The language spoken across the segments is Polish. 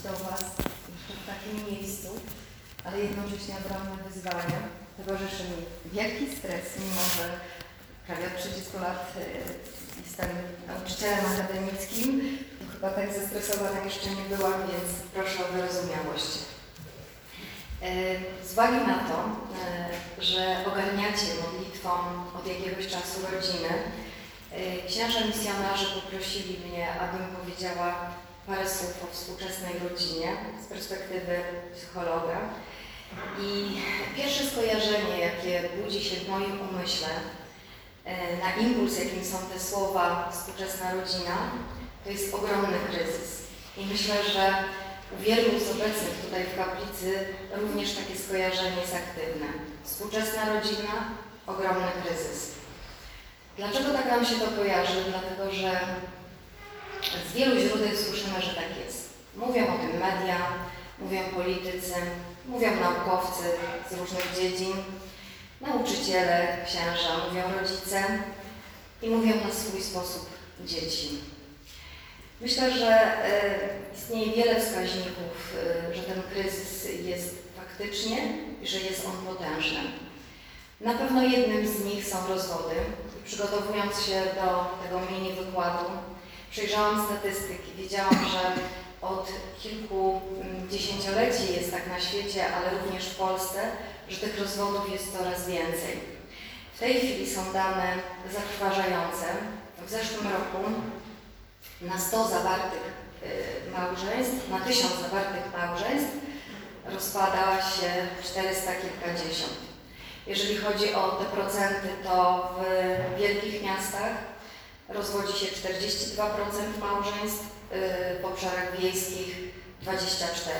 do Was jeszcze w takim miejscu, ale jednocześnie ogromne wyzwania. Towarzyszy mi wielki stres, mimo że prawie od 30 lat jestem nauczycielem akademickim, to chyba tak zestresowana jeszcze nie byłam, więc proszę o wyrozumiałość. Z uwagi na to, że ogarniacie modlitwą od jakiegoś czasu rodziny, księża misjonarze poprosili mnie, abym powiedziała parę słów o współczesnej rodzinie z perspektywy psychologa. I pierwsze skojarzenie, jakie budzi się w moim umyśle, na impuls, jakim są te słowa współczesna rodzina, to jest ogromny kryzys. I myślę, że u wielu z obecnych tutaj w kaplicy również takie skojarzenie jest aktywne. Współczesna rodzina, ogromny kryzys. Dlaczego tak nam się to kojarzy? Dlatego, że z wielu źródeł słyszymy, że tak jest. Mówią o tym media, mówią politycy, mówią naukowcy z różnych dziedzin, nauczyciele, księża, mówią rodzice i mówią na swój sposób dzieci. Myślę, że istnieje wiele wskaźników, że ten kryzys jest faktycznie i że jest on potężny. Na pewno jednym z nich są rozwody. Przygotowując się do tego mini wykładu, przejrzałam statystyki. Wiedziałam, że od kilku dziesięcioleci jest tak na świecie, ale również w Polsce, że tych rozwodów jest coraz więcej. W tej chwili są dane zatrważające. W zeszłym roku na 100 zawartych małżeństw, na 1000 zawartych małżeństw rozpada się 400 kilkadziesiąt. Jeżeli chodzi o te procenty, to w wielkich miastach rozwodzi się 42% małżeństw, w obszarach wiejskich 24%.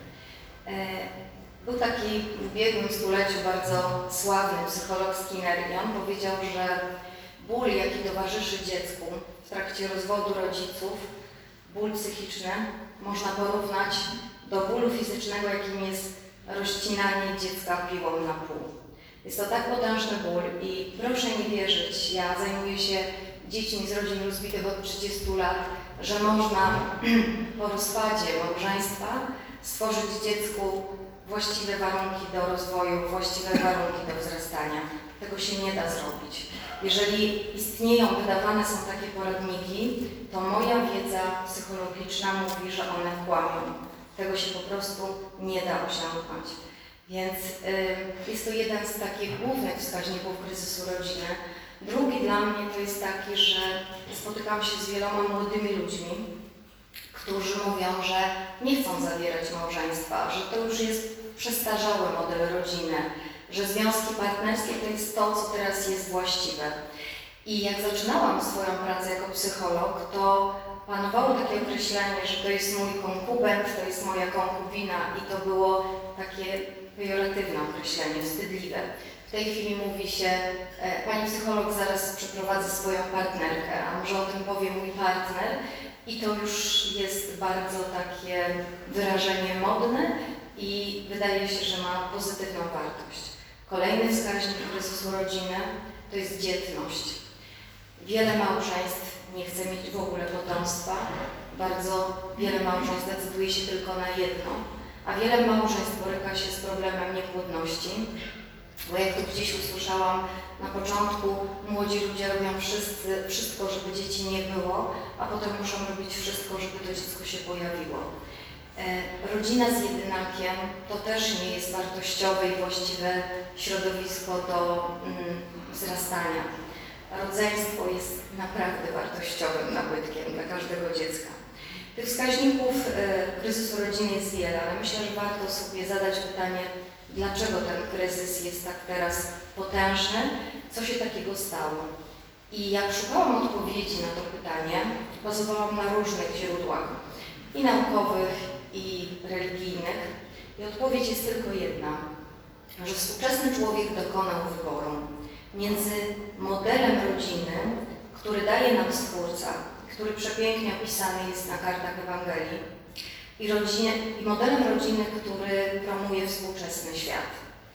Był taki w ubiegłym stuleciu bardzo sławny psycholog Skinner i on powiedział, że ból, jaki towarzyszy dziecku w trakcie rozwodu rodziców, ból psychiczny, można porównać do bólu fizycznego, jakim jest rozcinanie dziecka piłą na pół. Jest to tak potężny ból i proszę nie wierzyć, ja zajmuję się dziećmi z rodzin rozbitych od 30 lat, że można po rozpadzie małżeństwa stworzyć dziecku właściwe warunki do rozwoju, właściwe warunki do wzrastania. Tego się nie da zrobić. Jeżeli istnieją, wydawane są takie poradniki, to moja wiedza psychologiczna mówi, że one kłamią. Tego się po prostu nie da osiągnąć. Więc jest to jeden z takich głównych wskaźników kryzysu rodziny. Drugi dla mnie to jest taki, że spotykam się z wieloma młodymi ludźmi, którzy mówią, że nie chcą zawierać małżeństwa, że to już jest przestarzały model rodziny, że związki partnerskie to jest to, co teraz jest właściwe. I jak zaczynałam swoją pracę jako psycholog, to panowało takie określenie, że to jest mój konkubent, to jest moja konkubina i to było takie pejoratywne określenie, wstydliwe. W tej chwili mówi się, pani psycholog zaraz przeprowadzę swoją partnerkę, a może o tym powie mój partner i to już jest bardzo takie wyrażenie modne i wydaje się, że ma pozytywną wartość. Kolejny wskaźnik kryzysu rodziny to jest dzietność. Wiele małżeństw nie chce mieć w ogóle potomstwa, bardzo wiele małżeństw decyduje się tylko na jedno, a wiele małżeństw boryka się z problemem niepłodności, bo jak to gdzieś usłyszałam na początku, młodzi ludzie robią wszystko, żeby dzieci nie było, a potem muszą robić wszystko, żeby to dziecko się pojawiło. Rodzina z jedynakiem to też nie jest wartościowe i właściwe środowisko do wzrastania. Rodzeństwo jest naprawdę wartościowym nabytkiem dla każdego dziecka. Tych wskaźników kryzysu rodziny jest wiele, ale myślę, że warto sobie zadać pytanie, dlaczego ten kryzys jest tak teraz potężny, co się takiego stało. I jak szukałam odpowiedzi na to pytanie, bazowałam na różnych źródłach, i naukowych, i religijnych. I odpowiedź jest tylko jedna, że współczesny człowiek dokonał wyboru między modelem rodziny, który daje nam Stwórca, który przepięknie opisany jest na kartach Ewangelii, i modelem rodziny, który promuje współczesny świat.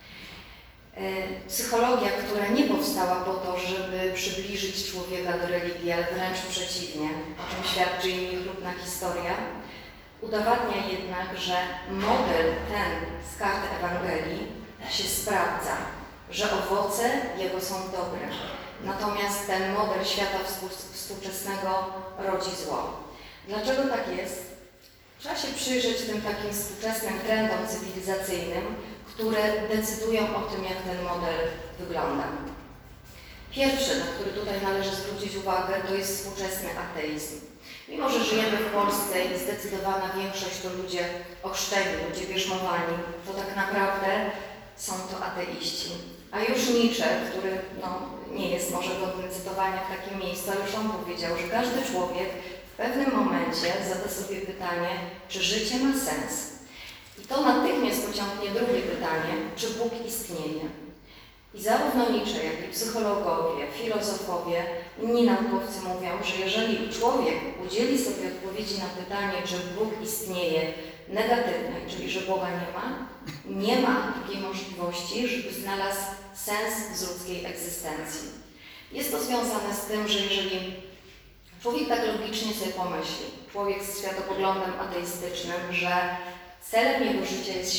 Psychologia, która nie powstała po to, żeby przybliżyć człowieka do religii, ale wręcz przeciwnie, o czym świadczy jej niechlubna historia, Udowadnia jednak, że model ten z kart Ewangelii się sprawdza, że owoce jego są dobre. Natomiast ten model świata współczesnego rodzi zło. Dlaczego tak jest? Trzeba się przyjrzeć tym takim współczesnym trendom cywilizacyjnym, które decydują o tym, jak ten model wygląda. Pierwszy, na który tutaj należy zwrócić uwagę, to jest współczesny ateizm. Mimo że żyjemy w Polsce i zdecydowana większość to ludzie ochrzczeni, ludzie bierzmowani, to tak naprawdę są to ateiści. A już Nietzsche, który nie jest może godny cytowania w takim miejscu, ale już on powiedział, że każdy człowiek w pewnym momencie zada sobie pytanie, czy życie ma sens. I to natychmiast pociągnie drugie pytanie, czy Bóg istnieje. I zarówno Nietzsche, jak i psychologowie, filozofowie, inni naukowcy mówią, że jeżeli człowiek udzieli sobie odpowiedzi na pytanie, czy Bóg istnieje, negatywnej, czyli że Boga nie ma takiej możliwości, żeby znalazł sens z ludzkiej egzystencji. Jest to związane z tym, że jeżeli człowiek tak logicznie sobie pomyśli, człowiek z światopoglądem ateistycznym, że celem jego życia jest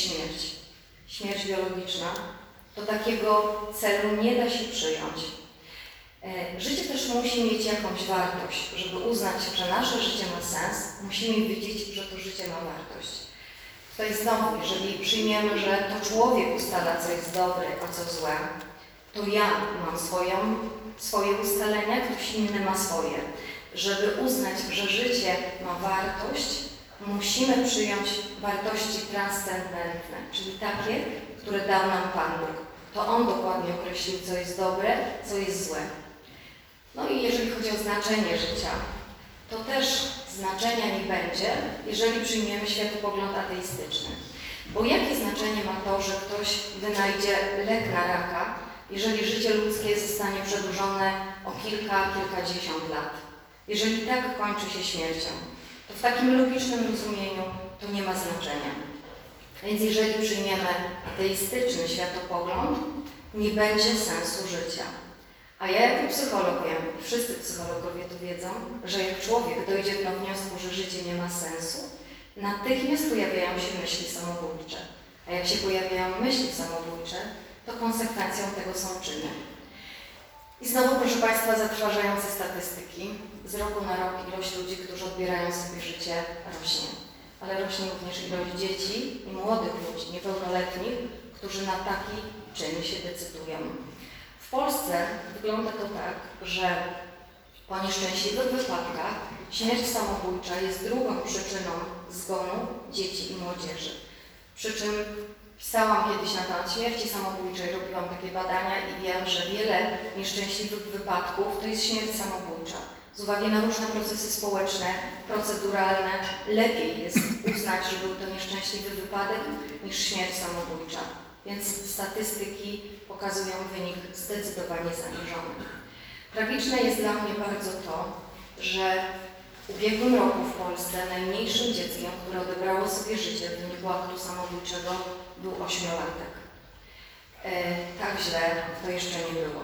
śmierć biologiczna, to takiego celu nie da się przyjąć. Życie też musi mieć jakąś wartość. Żeby uznać, że nasze życie ma sens, musimy wiedzieć, że to życie ma wartość. Tutaj znowu, jeżeli przyjmiemy, że to człowiek ustala, co jest dobre, a co złe, to ja mam swoje ustalenia, ktoś inny ma swoje. Żeby uznać, że życie ma wartość, musimy przyjąć wartości transcendentne, czyli takie, które dał nam Pan Bóg. To On dokładnie określił, co jest dobre, co jest złe. No i jeżeli chodzi o znaczenie życia, to też znaczenia nie będzie, jeżeli przyjmiemy światopogląd ateistyczny. Bo jakie znaczenie ma to, że ktoś wynajdzie lek na raka, jeżeli życie ludzkie zostanie przedłużone o kilkadziesiąt lat? Jeżeli tak kończy się śmiercią, to w takim logicznym rozumieniu to nie ma znaczenia. Więc jeżeli przyjmiemy ateistyczny światopogląd, nie będzie sensu życia. A ja jako psycholog wiem, wszyscy psychologowie to wiedzą, że jak człowiek dojdzie do wniosku, że życie nie ma sensu, natychmiast pojawiają się myśli samobójcze. A jak się pojawiają myśli samobójcze, to konsekwencją tego są czyny. I znowu, proszę Państwa, zatrważające statystyki. Z roku na rok ilość ludzi, którzy odbierają sobie życie, rośnie. Ale rośnie również ilość dzieci i młodych ludzi, niepełnoletnich, którzy na taki czyn się decydują. W Polsce wygląda to tak, że po nieszczęśliwych wypadkach śmierć samobójcza jest drugą przyczyną zgonu dzieci i młodzieży. Przy czym pisałam kiedyś na temat śmierci samobójczej, robiłam takie badania i wiem, że wiele nieszczęśliwych wypadków to jest śmierć samobójcza. Z uwagi na różne procesy społeczne, proceduralne, lepiej jest uznać, że był to nieszczęśliwy wypadek niż śmierć samobójcza. Więc statystyki pokazują wynik zdecydowanie zaniżony. Tragiczne jest dla mnie bardzo to, że w ubiegłym roku w Polsce najmniejszym dzieckiem, które odebrało sobie życie w wyniku aktu samobójczego, był 8-latek. Tak źle to jeszcze nie było.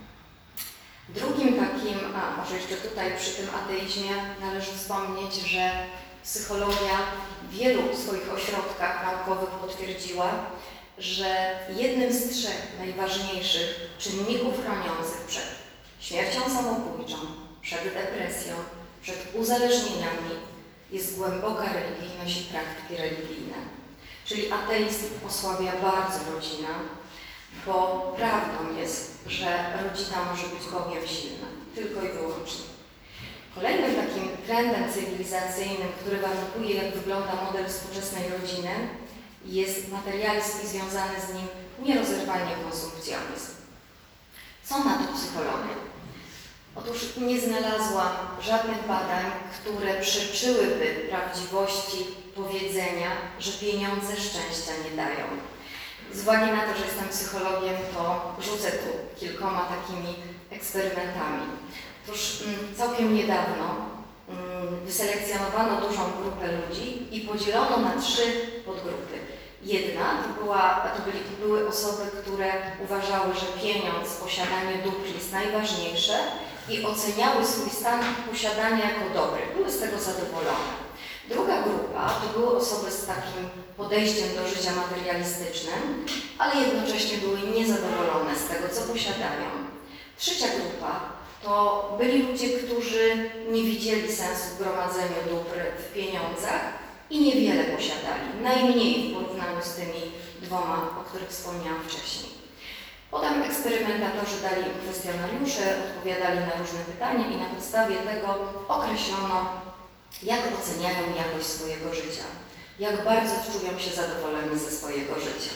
Drugim takim, może jeszcze tutaj przy tym ateizmie należy wspomnieć, że psychologia w wielu swoich ośrodkach naukowych potwierdziła, że jednym z 3 najważniejszych czynników chroniących przed śmiercią samobójczą, przed depresją, przed uzależnieniami jest głęboka religijność i praktyki religijne. Czyli ateizm osłabia bardzo rodzinę, bo prawdą jest, że rodzina może być Bogiem silna, tylko i wyłącznie. Kolejnym takim trendem cywilizacyjnym, który warunkuje, jak wygląda model współczesnej rodziny, jest materializm i związany z nim nierozerwalnie konsumpcjonizm. Co na to psychologia? Otóż nie znalazłam żadnych badań, które przeczyłyby prawdziwości powiedzenia, że pieniądze szczęścia nie dają. Z uwagi na to, że jestem psychologiem, to rzucę tu kilkoma takimi eksperymentami. Otóż całkiem niedawno wyselekcjonowano dużą grupę ludzi i podzielono na 3 podgrupy. Jedna to były osoby, które uważały, że pieniądz, posiadanie dóbr jest najważniejsze i oceniały swój stan posiadania jako dobry. Były z tego zadowolone. Druga grupa grupa to były osoby z takim podejściem do życia materialistycznym, ale jednocześnie były niezadowolone z tego, co posiadają. Trzecia grupa to byli ludzie, którzy nie widzieli sensu w gromadzeniu dóbr w pieniądzach i niewiele posiadali, najmniej w porównaniu z tymi dwoma, o których wspomniałam wcześniej. Potem eksperymentatorzy dali im kwestionariusze, odpowiadali na różne pytania i na podstawie tego określono, jak oceniają jakość swojego życia, jak bardzo czują się zadowoleni ze swojego życia.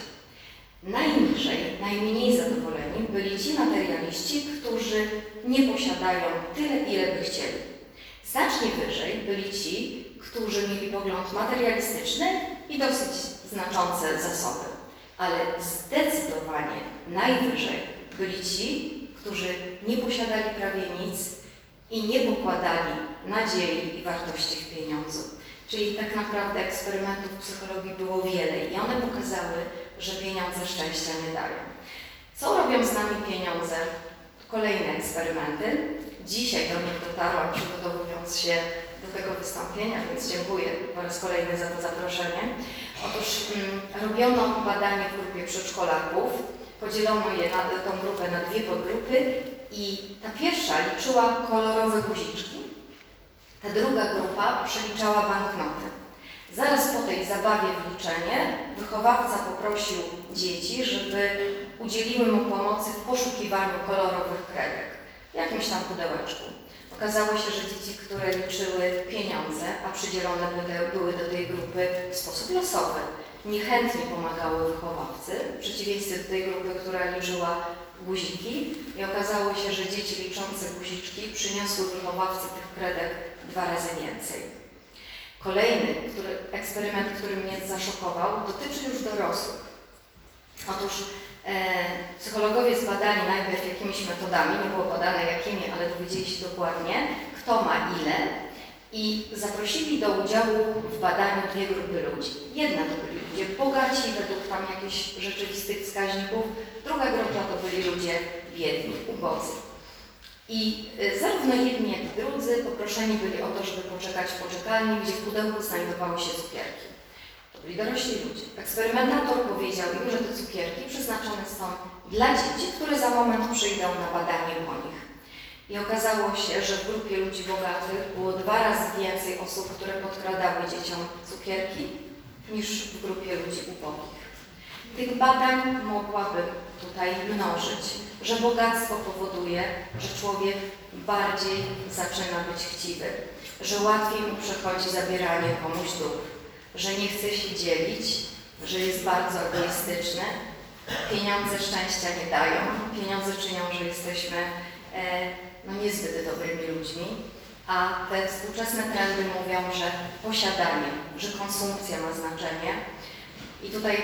Najmniej zadowoleni byli ci materialiści, którzy nie posiadają tyle, ile by chcieli. Znacznie wyżej byli ci, którzy mieli pogląd materialistyczny i dosyć znaczące zasoby. Ale zdecydowanie najwyżej byli ci, którzy nie posiadali prawie nic i nie pokładali nadziei i wartości w pieniądzu. Czyli tak naprawdę eksperymentów psychologii było wiele i one pokazały, że pieniądze szczęścia nie dają. Co robią z nami pieniądze? Kolejne eksperymenty. Dzisiaj do nich dotarłam, przygotowując się do tego wystąpienia, więc dziękuję po raz kolejny za to zaproszenie. Otóż robiono badanie w grupie przedszkolaków, podzielono tę grupę na dwie podgrupy i ta pierwsza liczyła kolorowe guziczki, ta druga grupa przeliczała banknoty. Zaraz po tej zabawie w liczenie wychowawca poprosił dzieci, żeby udzieliły mu pomocy w poszukiwaniu kolorowych kredek w jakimś tam pudełeczku. Okazało się, że dzieci, które liczyły pieniądze, a przydzielone były do tej grupy w sposób losowy, niechętnie pomagały wychowawcy, w przeciwieństwie do tej grupy, która liczyła guziki. I okazało się, że dzieci liczące guziczki przyniosły wychowawcy tych kredek 2 razy więcej. Kolejny eksperyment, który mnie zaszokował, dotyczy już dorosłych. Otóż psychologowie zbadali najpierw jakimiś metodami, nie było podane jakimi, ale dowiedzieli się dokładnie, kto ma ile i zaprosili do udziału w badaniu dwie grupy ludzi. Jedna to byli ludzie bogaci według tam jakichś rzeczywistych wskaźników, druga grupa to byli ludzie biedni, ubodzy. I zarówno jedni, jak i drudzy poproszeni byli o to, żeby poczekać w poczekalni, gdzie w pudełku znajdowały się cukierki. To byli dorośli ludzie. Eksperymentator powiedział im, że te cukierki przeznaczone są dla dzieci, które za moment przyjdą na badanie po nich. I okazało się, że w grupie ludzi bogatych było 2 razy więcej osób, które podkradały dzieciom cukierki, niż w grupie ludzi ubogich. Tych badań mogłabym tutaj mnożyć, że bogactwo powoduje, że człowiek bardziej zaczyna być chciwy, że łatwiej mu przechodzi zabieranie komuś dóbr, że nie chce się dzielić, że jest bardzo egoistyczny. Pieniądze szczęścia nie dają, pieniądze czynią, że jesteśmy niezbyt dobrymi ludźmi, a te współczesne trendy mówią, że posiadanie, że konsumpcja ma znaczenie. I tutaj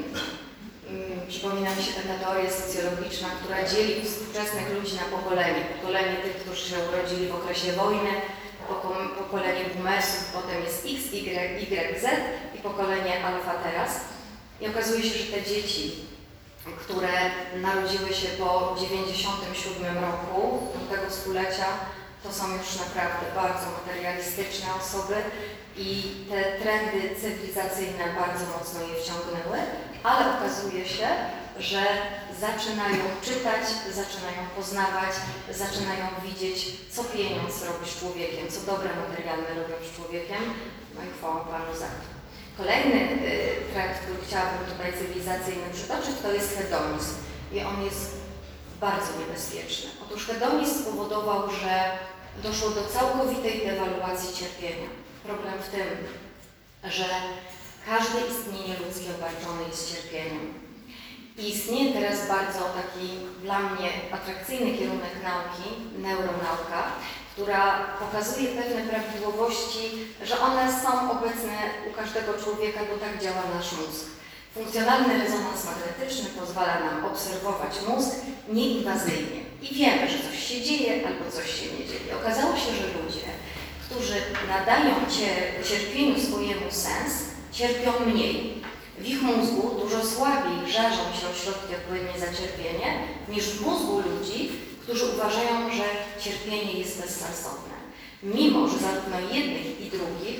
przypomina mi się taka teoria socjologiczna, która dzieli współczesnych ludzi na pokolenie. Pokolenie tych, którzy się urodzili w okresie wojny, pokolenie boomersów, potem jest X, Y, Z i pokolenie alfa teraz. I okazuje się, że te dzieci, które narodziły się po 97 roku tego stulecia, to są już naprawdę bardzo materialistyczne osoby i te trendy cywilizacyjne bardzo mocno je wciągnęły, ale okazuje się, że zaczynają czytać, zaczynają poznawać, zaczynają widzieć, co pieniądz robi z człowiekiem, co dobre materialne robią z człowiekiem. No i chwała Panu za to. Kolejny trend, który chciałabym tutaj cywilizacyjny przytoczyć, to jest hedonizm. I on jest bardzo niebezpieczny. Otóż hedonizm spowodował, że doszło do całkowitej dewaluacji cierpienia. Problem w tym, że każde istnienie ludzkie obarczone jest cierpieniem. I istnieje teraz bardzo taki dla mnie atrakcyjny kierunek nauki, neuronauka, która pokazuje pewne prawidłowości, że one są obecne u każdego człowieka, bo tak działa nasz mózg. Funkcjonalny rezonans magnetyczny pozwala nam obserwować mózg nieinwazyjnie i wiemy, że coś się dzieje albo coś się nie dzieje. Okazało się, że ludzie, którzy nadają cierpieniu swojemu sens, cierpią mniej. W ich mózgu dużo słabiej żarzą się ośrodki odpowiednie za cierpienie niż w mózgu ludzi, którzy uważają, że cierpienie jest bezsensowne. Mimo że zarówno jednych i drugich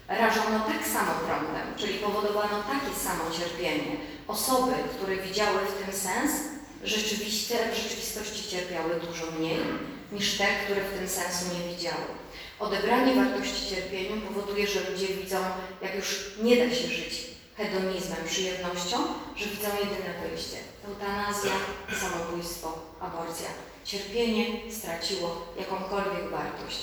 rażono tak samo prądem, czyli powodowano takie samo cierpienie. Osoby, które widziały w tym sens, w rzeczywistości cierpiały dużo mniej niż te, które w tym sensu nie widziały. Odebranie wartości cierpieniu powoduje, że ludzie widzą, jak już nie da się żyć hedonizmem, przyjemnością, że widzą jedyne wyjście. Eutanazja, samobójstwo, aborcja. Cierpienie straciło jakąkolwiek wartość.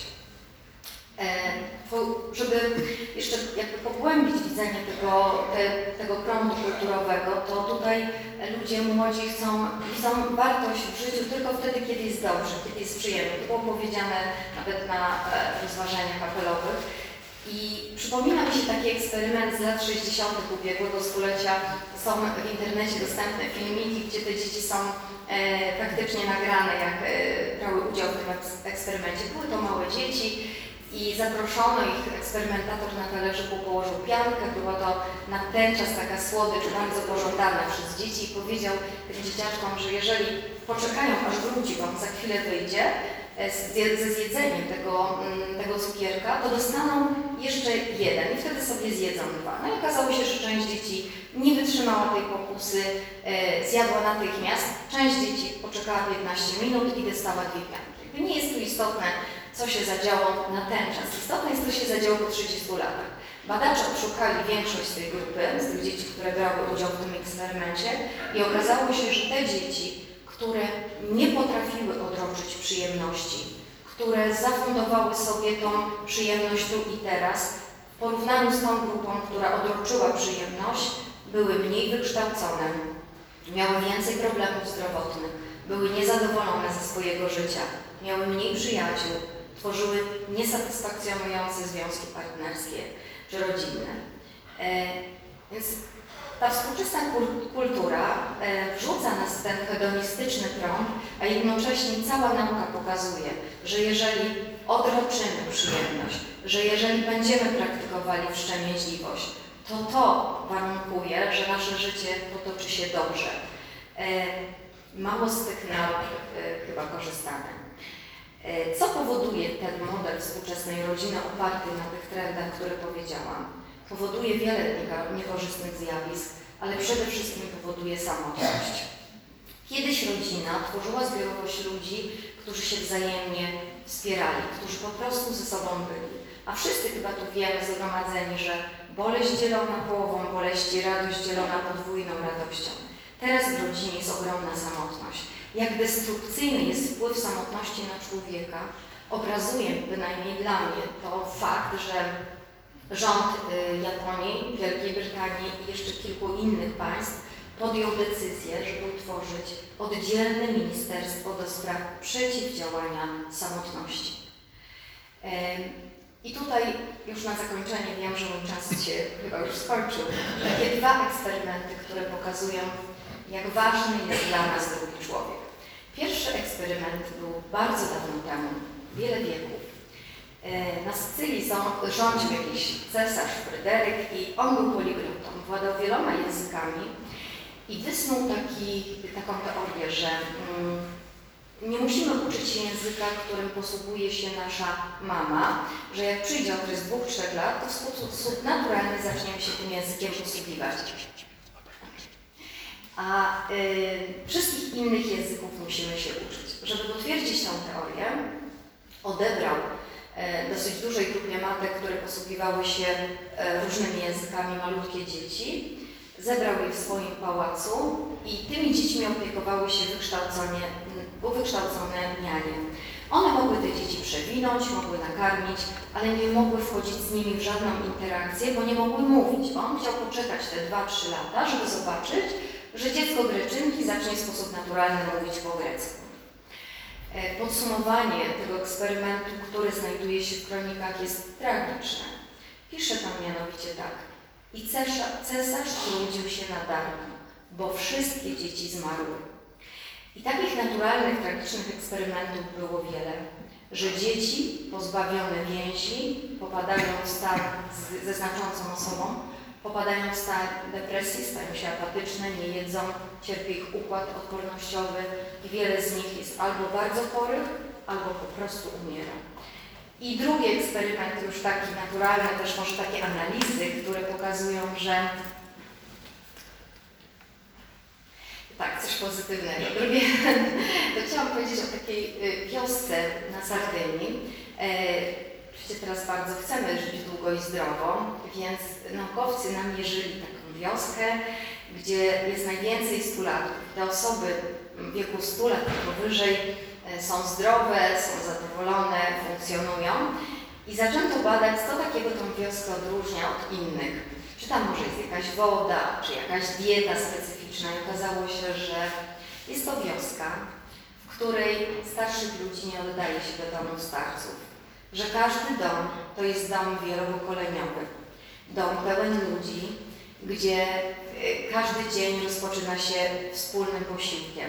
Żeby jeszcze jakby pogłębić widzenie tego prądu kulturowego, to tutaj ludzie młodzi widzą wartość w życiu tylko wtedy, kiedy jest dobrze, kiedy jest przyjemnie. To było powiedziane nawet na rozważaniach apelowych. I przypomina mi się taki eksperyment z lat 60. ubiegłego stulecia. Są w internecie dostępne filmiki, gdzie te dzieci są praktycznie nagrane, jak brały udział w tym eksperymencie. Były to małe dzieci i zaproszono ich, eksperymentator na talerzyku położył piankę, była to na ten czas taka słodycz bardzo pożądana przez dzieci i powiedział tym dzieciaczkom, że jeżeli poczekają, aż wróci wam, za chwilę wyjdzie, ze zjedzeniem tego cukierka, to dostaną jeszcze jeden i wtedy sobie zjedzą dwa. No i okazało się, że część dzieci nie wytrzymała tej pokusy, zjadła natychmiast, część dzieci poczekała 15 minut i dostała dwie pianki. Nie jest tu istotne, co się zadziało na ten czas. Istotne jest, co się zadziało po 30 latach. Badacze odszukali większość z tej grupy, z tych dzieci, które brały udział w tym eksperymencie i okazało się, że te dzieci, które nie potrafiły odroczyć przyjemności, które zafundowały sobie tą przyjemność tu i teraz, w porównaniu z tą grupą, która odroczyła przyjemność, były mniej wykształcone, miały więcej problemów zdrowotnych, były niezadowolone ze swojego życia, miały mniej przyjaciół, tworzyły niesatysfakcjonujące związki partnerskie czy rodzinne. Więc ta współczesna kultura wrzuca nas w ten hedonistyczny prąd, a jednocześnie cała nauka pokazuje, że jeżeli odroczymy przyjemność, że jeżeli będziemy praktykowali wstrzemięźliwość, to warunkuje, że nasze życie potoczy się dobrze. Mało z tych nauk chyba korzystamy. Co powoduje ten model współczesnej rodziny oparty na tych trendach, które powiedziałam? Powoduje wiele niekorzystnych zjawisk, ale przede wszystkim powoduje samotność. Kiedyś rodzina tworzyła zbiorowość ludzi, którzy się wzajemnie wspierali, którzy po prostu ze sobą byli. A wszyscy chyba tu wiemy, zgromadzeni, że boleść dzielona połową boleści, radość dzielona podwójną radością. Teraz w rodzinie jest ogromna samotność. Jak destrukcyjny jest wpływ samotności na człowieka, obrazuje bynajmniej dla mnie to fakt, że rząd Japonii, Wielkiej Brytanii i jeszcze kilku innych państw podjął decyzję, żeby utworzyć oddzielne ministerstwo do spraw przeciwdziałania samotności. I tutaj już na zakończenie, wiem, że mój czas się chyba już skończył, takie dwa eksperymenty, które pokazują, jak ważny jest dla nas drugi człowiek. Pierwszy eksperyment był bardzo dawno temu, wiele wieków. Na Sycylii rządził jakiś cesarz Fryderyk i on był poliglotą, władał wieloma językami i wysnuł taką teorię, że nie musimy uczyć się języka, którym posługuje się nasza mama, że jak przyjdzie okres 2-3 lat, to w sposób naturalny zaczniemy się tym językiem posługiwać. A wszystkich innych języków musimy się uczyć. Żeby potwierdzić tę teorię, odebrał dosyć dużej grupie matek, które posługiwały się różnymi językami, malutkie dzieci, zebrał je w swoim pałacu i tymi dziećmi opiekowały się wykształcone nianie. One mogły te dzieci przewinąć, mogły nakarmić, ale nie mogły wchodzić z nimi w żadną interakcję, bo nie mogły mówić. On chciał poczekać te 2-3 lata, żeby zobaczyć, że dziecko Greczynki zacznie w sposób naturalny mówić po grecku. Podsumowanie tego eksperymentu, który znajduje się w kronikach, jest tragiczne. Pisze tam mianowicie tak. I cesarz trudził się na darmo, bo wszystkie dzieci zmarły. I takich naturalnych, tragicznych eksperymentów było wiele, że dzieci pozbawione więzi popadają w stan ze znaczącą osobą, popadają w stan depresji, stają się apatyczne, nie jedzą, cierpi ich układ odpornościowy i wiele z nich jest albo bardzo chorych, albo po prostu umiera. I drugi eksperyment, już taki naturalny, też może takie analizy, które pokazują, że tak, coś pozytywnego. Drugie, to chciałam powiedzieć o takiej wiosce na Sardynii. Oczywiście teraz bardzo chcemy żyć długo i zdrowo, więc naukowcy namierzyli taką wioskę, gdzie jest najwięcej stulatków. Te osoby w wieku 100 lat i powyżej są zdrowe, są zadowolone, funkcjonują. I zaczęto badać, co takiego tą wioskę odróżnia od innych. Czy tam może jest jakaś woda, czy jakaś dieta specyficzna. I okazało się, że jest to wioska, w której starszych ludzi nie oddaje się do domu starców. Że każdy dom to jest dom wielopokoleniowy. Dom pełen ludzi, gdzie każdy dzień rozpoczyna się wspólnym posiłkiem.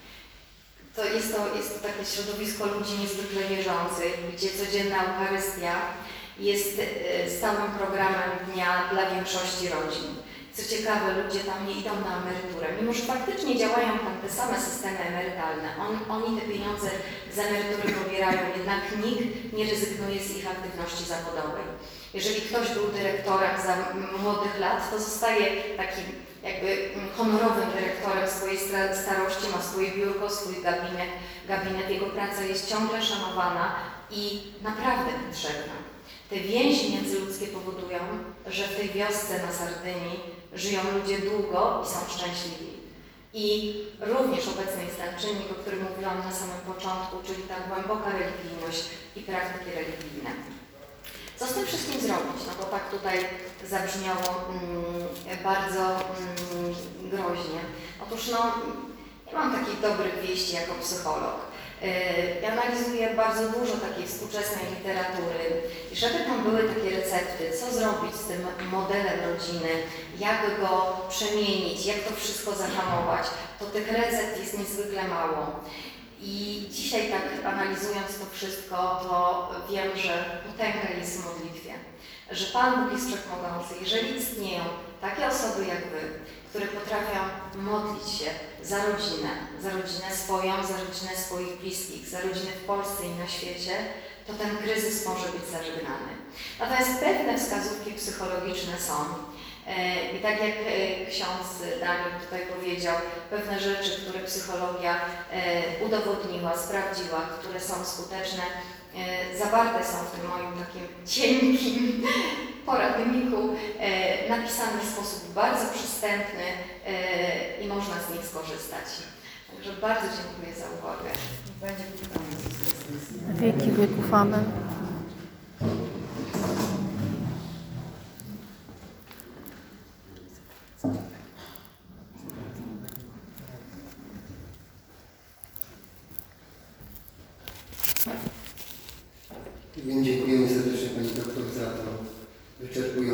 Jest to takie środowisko ludzi niezwykle wierzących, gdzie codzienna Eucharystia jest stałym programem dnia dla większości rodzin. Co ciekawe, ludzie tam nie idą na emeryturę, mimo że faktycznie działają tam te same systemy emerytalne. Oni te pieniądze z emerytury pobierają, jednak nikt nie rezygnuje z ich aktywności zawodowej. Jeżeli ktoś był dyrektorem za młodych lat, to zostaje takim jakby honorowym dyrektorem swojej starości, ma swoje biurko, swój gabinet. Jego praca jest ciągle szanowana i naprawdę potrzebna. Te więzi międzyludzkie powodują, że w tej wiosce na Sardynii żyją ludzie długo i są szczęśliwi. I również obecny jest ten czynnik, o którym mówiłam na samym początku, czyli ta głęboka religijność i praktyki religijne. Co z tym wszystkim zrobić? No bo tak tutaj zabrzmiało bardzo groźnie. Otóż nie mam takich dobrych wieści jako psycholog. Ja analizuję bardzo dużo takiej współczesnej literatury i żeby tam były takie recepty, co zrobić z tym modelem rodziny, jak go przemienić, jak to wszystko zahamować, to tych recept jest niezwykle mało. I dzisiaj tak analizując to wszystko, to wiem, że potęga jest w modlitwie, że Pan Bóg jest wszechmogący. Jeżeli istnieją takie osoby jak Wy, które potrafią modlić się za rodzinę swoją, za rodzinę swoich bliskich, za rodzinę w Polsce i na świecie, to ten kryzys może być zażegnany. Natomiast pewne wskazówki psychologiczne są. I tak jak ksiądz Daniel tutaj powiedział, pewne rzeczy, które psychologia udowodniła, sprawdziła, które są skuteczne, zawarte są w tym moim takim cienkim poradniku, napisane w sposób bardzo przystępny i można z nich skorzystać. Także bardzo dziękuję za uwagę. Na wieki wieków amen. Więc dziękujemy serdecznie Pani Doktor za to wyczerpujące